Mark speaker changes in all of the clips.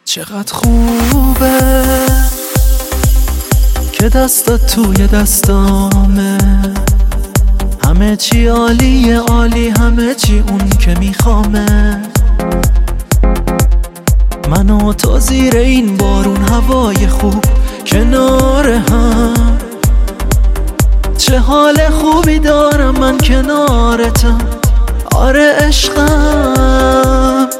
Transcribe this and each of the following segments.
Speaker 1: چقدر خوبه که دستات توی دستامه، همه چی عالیه عالی، همه چی اون که میخوامه. من و تو زیر این بارون، هوای خوب کنار هم، چه حال خوبی دارم من کنارتم. آره عشقم،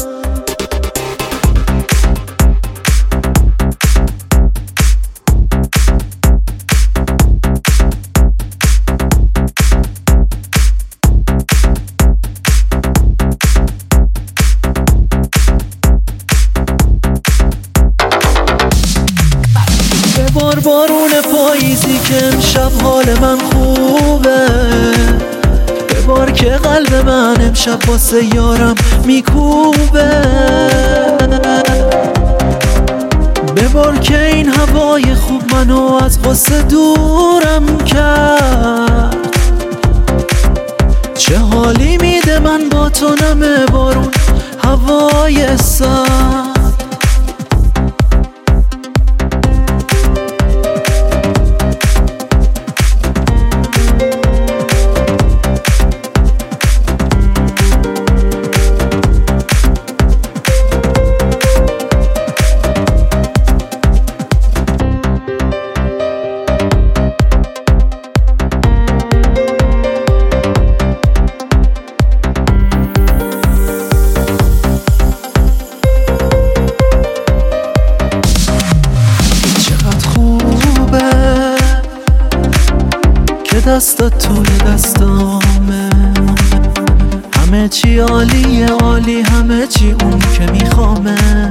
Speaker 1: ببار بارون پاییزی که امشب حال من خوبه، ببار که قلب من امشب واسه یارم میکوبه، ببار که این هوای خوب منو از غصه دورم کرد. چه حالی میده من با تو نم بارون، هوای سرد. دستات توی دستامه، همه چی عالیه عالی، همه چی اون که میخوامه.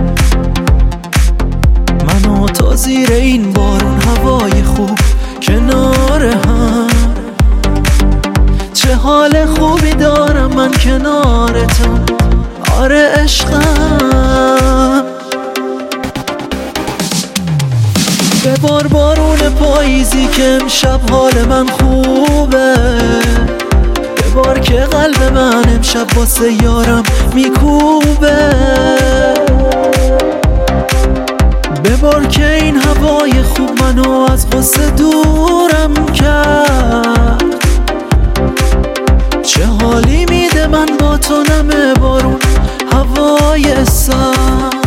Speaker 1: من و تو زیر این بارون، هوای خوب کنار هم، چه حال خوبی دارم من کنارتم. آره عشقم، ببار بارون پاییزی که امشب حال من خوبه، ببار که قلب من امشب واسه یارم میکوبه، ببار که این هوای خوب منو از غصه دورم کرد. چه حالی میده من با تو نم بارون، هوای سرد.